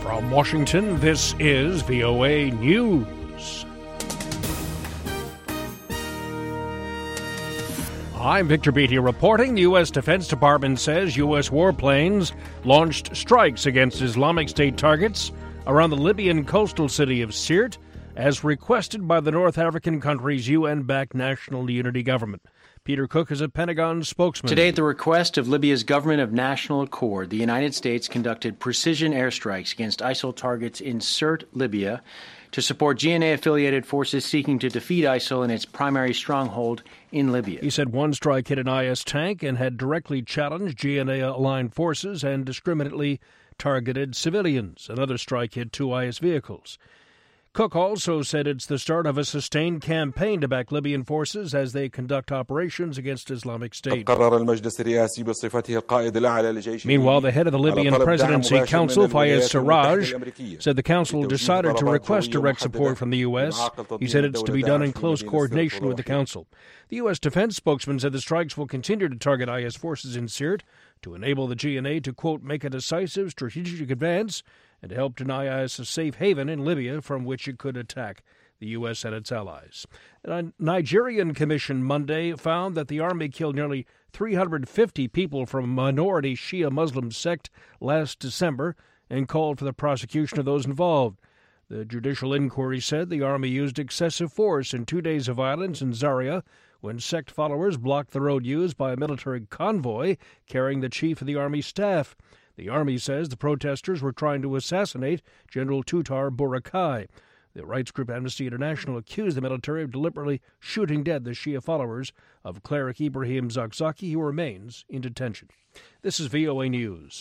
From Washington, this is VOA News. I'm Victor Beattie reporting. The U.S. Defense Department says U.S. warplanes launched strikes against Islamic State targets around the Libyan coastal city of Sirte, as requested by the North African country's UN-backed National Unity Government. Peter Cook is a Pentagon spokesman. Today, at the request of Libya's Government of National Accord, the United States conducted precision airstrikes against ISIL targets in Sirte, Libya, to support GNA-affiliated forces seeking to defeat ISIL in its primary stronghold in Libya. He said one strike hit an IS tank and had directly challenged GNA-aligned forces and discriminately targeted civilians. Another strike hit two IS vehicles. Cook also said it's the start of a sustained campaign to back Libyan forces as they conduct operations against Islamic State. Meanwhile, the head of the Libyan Presidency Council, Fayez Sarraj, said the council decided to request direct support from the U.S. He said it's to be done in close coordination with the council. The U.S. defense spokesman said the strikes will continue to target IS forces in Sirte to enable the GNA to, quote, make a decisive strategic advance and to help deny IS a safe haven in Libya from which it could attack the U.S. and its allies. A Nigerian commission Monday found that the army killed nearly 350 people from a minority Shia Muslim sect last December and called for the prosecution of those involved. The judicial inquiry said the army used excessive force in 2 days of violence in Zaria when sect followers blocked the road used by a military convoy carrying the chief of the army staff. The army says the protesters were trying to assassinate General Tutar Burakai. The rights group Amnesty International accused the military of deliberately shooting dead the Shia followers of cleric Ibrahim Zakzaki, who remains in detention. This is VOA News.